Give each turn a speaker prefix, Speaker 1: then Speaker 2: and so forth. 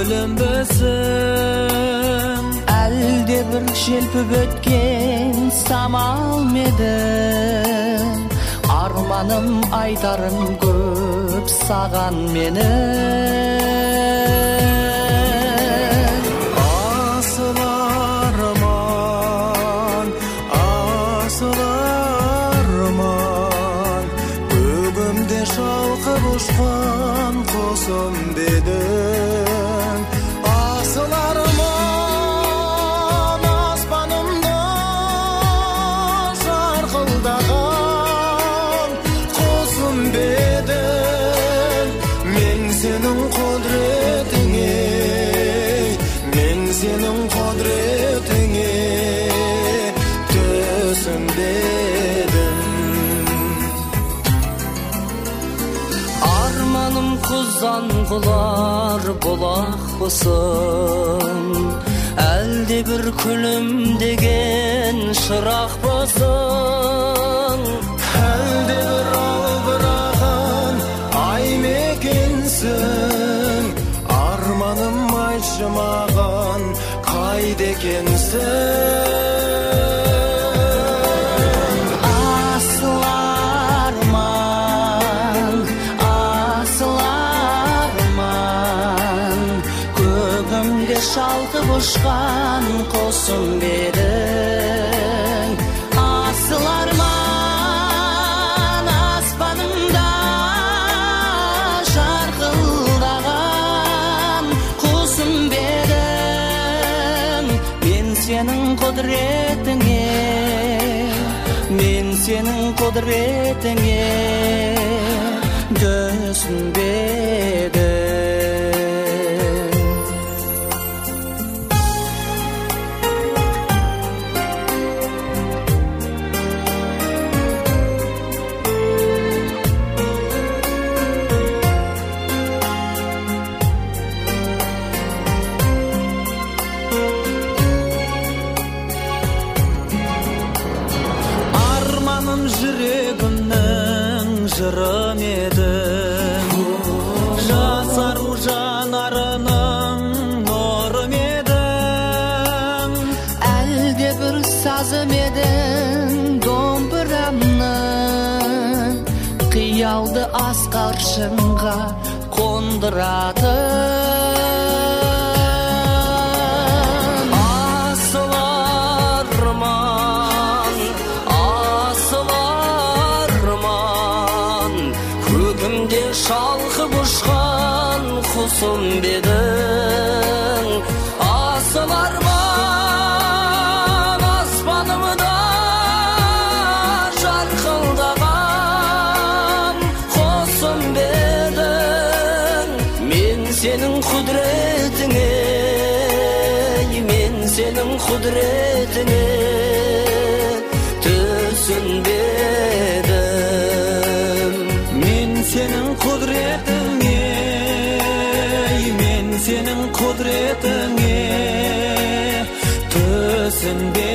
Speaker 1: бөлінбесін.
Speaker 2: Әлде бір желпіп өткен самал меді, арманым айтарым көп саған мені.
Speaker 1: Асыл арман, асыл арман, көгімде шалқып ұшқан құсым дедің. Асыл арман, аспанымда жарқылдаған құсым дедің. Мен сенің құдіретіңе, мен сенің құдіретіңе төсінбедім.
Speaker 2: Арманым құзан құлар бұлақ болсын, әлде бір күлімдеген шырақ болсын.
Speaker 1: Әлде бір албыраған ай мекенсің, арманым айтшы маған қайда екенсің.
Speaker 2: Асыл арман, асыл арман, көгімде шалқып ұшқан құсым дедің. Асыл арман, аспанымда жарқылдаған құсым дедің. Мен сенің құдіретіңе, мен сенің құдіретіңе төсінбедім.
Speaker 1: Арманым жүрегімнің жырым едің, жасару жанарының нұрым едің.
Speaker 2: Әлде бір сазым едің домбырамның, қиялды асқар шыңға қондыратын. Асыл арман, асыл арман, көгімде шалқып ұшқан құсым дедің. Асыл арман, аспанымда жарқылдаған құсым дедің. Мен сенің құдіретіңе, мен сенің құдіретіңе төсінбедім.
Speaker 1: Мен сенің құдіретіңе, мен сенің құдіретіңе төсінбедім.